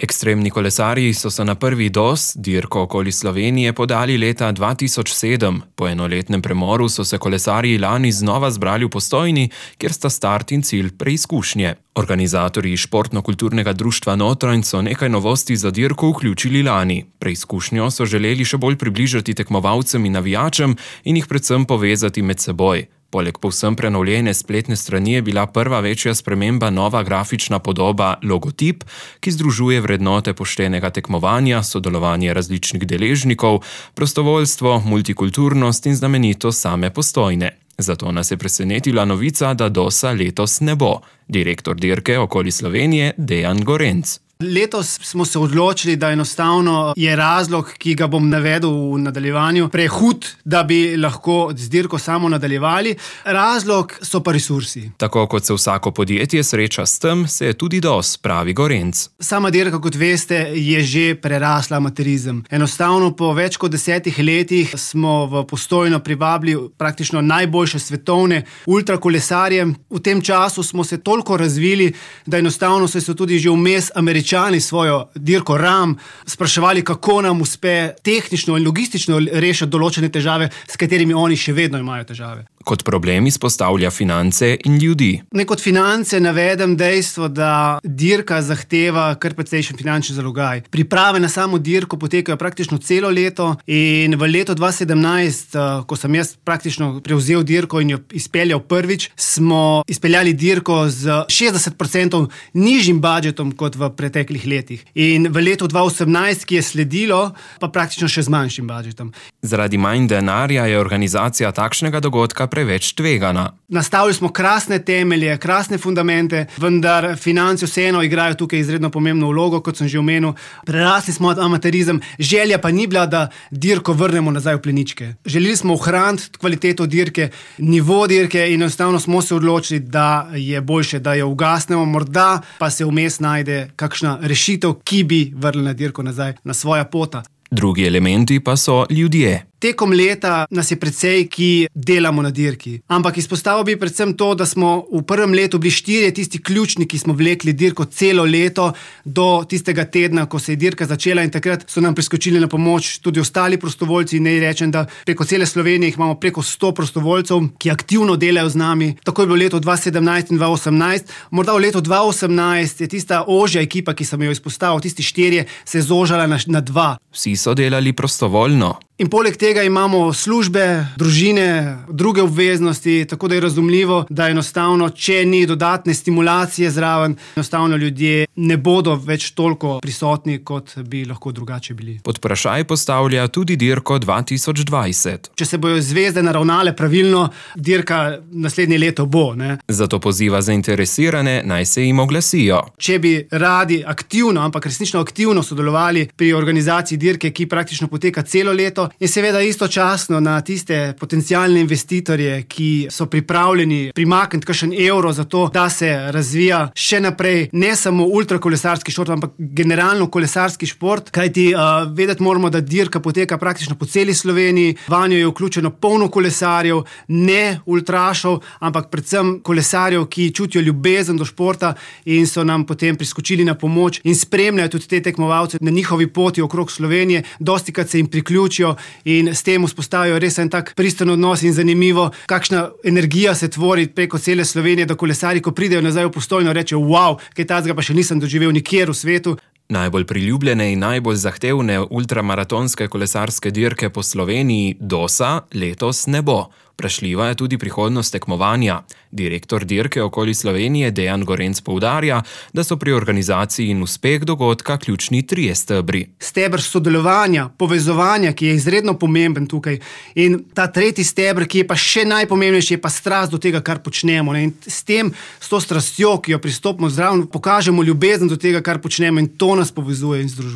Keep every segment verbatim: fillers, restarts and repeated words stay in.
Ekstremni kolesarji so se na prvi dos, dirko okoli Slovenije, podali leta dva tisoč sedem. Po enoletnem premoru so se kolesarji lani znova zbrali v Postojni, kjer sta start in cilj preizkušnje. Organizatorji Športno-kulturnega društva Notranj so nekaj novosti za dirko vključili lani. Preizkušnjo so želeli še bolj približati tekmovalcem in navijačem in jih predvsem povezati med seboj. Poleg povsem prenovljene spletne strani je bila prva večja sprememba nova grafična podoba logotip, ki združuje vrednote poštenega tekmovanja, sodelovanje različnih deležnikov, prostovoljstvo, multikulturnost in znamenitost same Postojne. Zato nas je presenetila novica, da dosa letos ne bo. Direktor dirke okoli Slovenije Dejan Gorenc. Letos smo se odločili, da enostavno je razlog, ki ga bom navedel v nadaljevanju, prehud, da bi lahko z dirko samo nadaljevali. Razlog so pa resursi. Tako kot se vsako podjetje sreča s tem, se je tudi dos, pravi Gorenc. Sama dirka, kot veste, je že prerasla amaterizem. Enostavno po več kot desetih letih smo v Postojno privabili praktično najboljše svetovne ultrakolesarje. V tem času smo se toliko razvili, da enostavno so se tudi že vmes Američani svojo dirko RAM spraševali, kako nam uspe tehnično in logistično rešiti določene težave, s katerimi oni še vedno imajo težave. Kot problem izpostavlja finance in ljudi. Ne kot finance navedem dejstvo, da dirka zahteva kar precejšen finančni zalogaj. Priprave na samo dirko potekajo praktično celo leto in v letu dva tisoč sedemnajst, ko sem jaz praktično prevzel dirko in jo izpeljal prvič, smo izpeljali dirko z šestdeset procentov nižjim budžetom kot v preteklih letih. In v letu dva tisoč osemnajst, ki je sledilo, pa praktično še z manjšim budžetom. Zaradi manj denarja je organizacija takšnega dogodka preveč tvegana. Nastavili smo krasne temelje, krasne fundamente, vendar finance vseeno igrajo tukaj izredno pomembno vlogo, kot sem že omenil. Prerasli smo amaterizem, želja pa ni bila, da dirko vrnemo nazaj v pleničke. Želeli smo ohraniti kvaliteto dirke, nivo dirke in enostavno smo se odločili, da je boljše, da jo ugasnemo, morda pa se vmes najde kakšna rešitev, ki bi vrnila dirko nazaj na svoja pota. Drugi elementi pa so ljudje. Tekom leta nas je precej, ki delamo na dirki. Ampak izpostavil bi predvsem to, da smo v prvem letu bili štirje tisti ključni, ki smo vlekli dirko celo leto do tistega tedna, ko se je dirka začela in takrat so nam priskočili na pomoč tudi ostali prostovoljci. Ne rečem, da preko cele Slovenije imamo preko sto prostovoljcev, ki aktivno delajo z nami. Tako je bilo leto dva tisoč sedemnajst in dva tisoč osemnajst. Morda v letu dva tisoč osemnajst je tista ožja ekipa, ki sem jo izpostavil, tisti štirje, se zožala na, na dva. Vsi so delali prostovoljno. In poleg tega imamo službe, družine, druge obveznosti, tako da je razumljivo, da enostavno, če ni dodatne stimulacije zraven, enostavno ljudje ne bodo več toliko prisotni, kot bi lahko drugače bili. Pod vprašaj postavlja tudi dirko dva tisoč dvajset. Če se bojo zvezde naravnale pravilno, dirka naslednje leto bo, ne? Zato poziva zainteresirane, naj se jim oglasijo. Če bi radi aktivno, ampak resnično aktivno sodelovali pri organizaciji dirke, ki praktično poteka celo leto, in seveda istočasno na tiste potencialne investitorje, ki so pripravljeni primakniti kakšen evro za to, da se razvija še naprej ne samo ultrakolesarski šport, ampak generalno kolesarski šport, kajti uh, vedeti moramo, da dirka poteka praktično po celi Sloveniji, vanjo je vključeno polno kolesarjev, ne ultrašov, ampak predvsem kolesarjev, ki čutijo ljubezen do športa in so nam potem priskočili na pomoč in spremljajo tudi te tekmovalce na njihovi poti okrog Slovenije, dostikrat se jim priključijo in s tem vzpostavijo res en tak pristen odnos in zanimivo, kakšna energija se tvori preko cele Slovenije, da kolesarji, ko pridejo nazaj v Postojno, rečejo, wow, kaj tazga pa še nisem doživel nikjer v svetu. Najbolj priljubljene in najbolj zahtevne ultramaratonske kolesarske dirke po Sloveniji dosa letos ne bo. Vprašljiva je tudi prihodnost tekmovanja. Direktor dirke okoli Slovenije Dejan Gorenc poudarja, da so pri organizaciji in uspeh dogodka ključni trije stebri. Steber sodelovanja, povezovanja, ki je izredno pomemben tukaj, in ta tretji steber, ki je pa še najpomembnejši, je pa strast do tega, kar počnemo. Ne? In s tem, s to strastjo, ki jo pristopimo zraven, pokažemo ljubezen do tega, kar počnemo in to nas povezuje in združuje.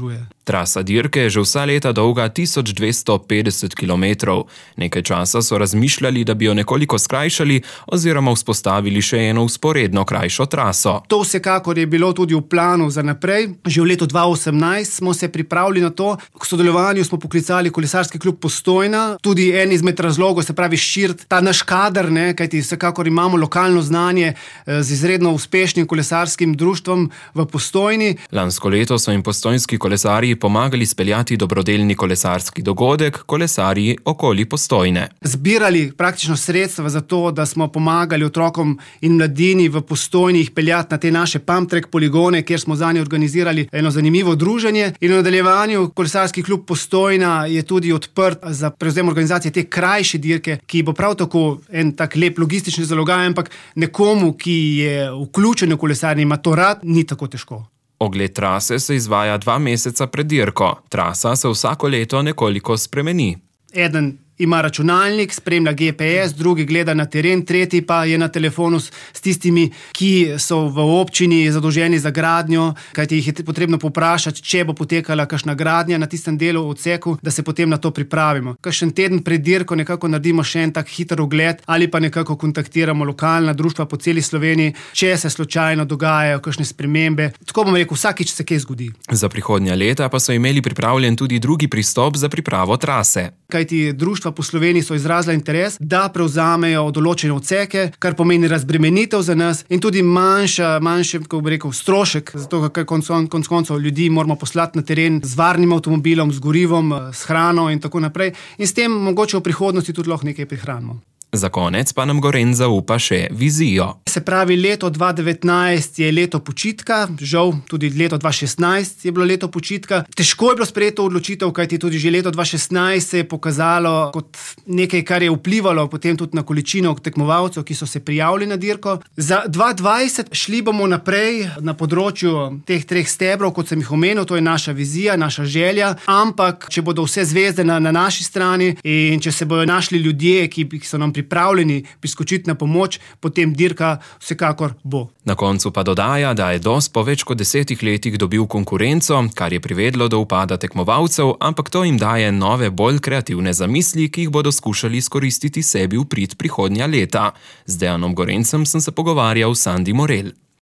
Trasa dirke je že vsa leta dolga tisoč dvesto petdeset kilometrov. Nekaj časa so razmišljali, da bi jo nekoliko skrajšali oziroma vzpostavili še eno vzporedno krajšo traso. To vsekakor je bilo tudi v planu za naprej. Že v letu dva tisoč osemnajst smo se pripravili na to. K sodelovanju smo poklicali Kolesarski klub Postojna. Tudi en izmed razlogov, se pravi širiti ta naš kader, ne, kajti vsekakor imamo lokalno znanje z izredno uspešnim kolesarskim društvom v Postojni. Lansko leto so jim postojnski kolesarji pomagali speljati dobrodelni kolesarski dogodek Kolesarji okoli Postojne. Zbirali praktično sredstva za to, da smo pomagali otrokom in mladini v Postojni jih peljati na te naše pump track poligone, kjer smo zanje organizirali eno zanimivo druženje. In v nadaljevanju Kolesarski klub Postojna je tudi odprt za prevzem organizacije te krajše dirke, ki bo prav tako en tak lep logistični zalogaj, ampak nekomu, ki je vključen v kolesarjenje, ima to rad, ni tako težko. Ogled trase se izvaja dva meseca pred dirko. Trasa se vsako leto nekoliko spremeni. Eden ima računalnik, spremlja G P S, drugi gleda na teren, tretji pa je na telefonu s tistimi, ki so v občini zadolženi za gradnjo, kajti jih je potrebno povprašati, če bo potekala kakšna gradnja na tistem delu odseku, da se potem na to pripravimo. Kakšen teden pred dirko nekako naredimo še en tak hiter ogled ali pa nekako kontaktiramo lokalna društva po celi Sloveniji, če se slučajno dogajajo kakšne spremembe. Tako bom rekel, vsakič se kaj zgodi. Za prihodnja leta pa so imeli pripravljen tudi drugi pristop za pripravo trase. Kajti društva po Sloveniji so izrazila interes, da prevzamejo določene odseke, kar pomeni razbremenitev za nas in tudi manjša, manjši, kako bi rekel, strošek, zato ker konc konc koncev ljudi moramo poslati na teren z varnim avtomobilom, z gorivom, s hrano in tako naprej. In s tem mogoče v prihodnosti tudi lahko nekaj prihranimo. Za konec pa nam Gorenza upa še vizijo. Se pravi, leto dva tisoč devetnajst je leto počitka, žal tudi leto dva tisoč šestnajst je bilo leto počitka. Težko je bilo sprejeto odločitev, kajti tudi že leto dva tisoč šestnajst se je pokazalo kot nekaj, kar je vplivalo potem tudi na količino tekmovalcev, ki so se prijavili na dirko. Za dva tisoč dvajset šli bomo naprej na področju teh treh stebrov, kot sem jih omenil, to je naša vizija, naša želja, ampak če bodo vse zvezde na, na naši strani in če se bodo našli ljudje, ki, ki so nam pripravljeni priskočiti na pomoč, potem dirka vsekakor bo. Na koncu pa dodaja, da je D O S po več kot desetih letih dobil konkurenco, kar je privedlo do upada tekmovalcev, ampak to jim daje nove, bolj kreativne zamisli, ki jih bodo skušali izkoristiti sebi v prid prihodnja leta. Z Dejanom Gorencem sem se pogovarjal s Sandi Morel.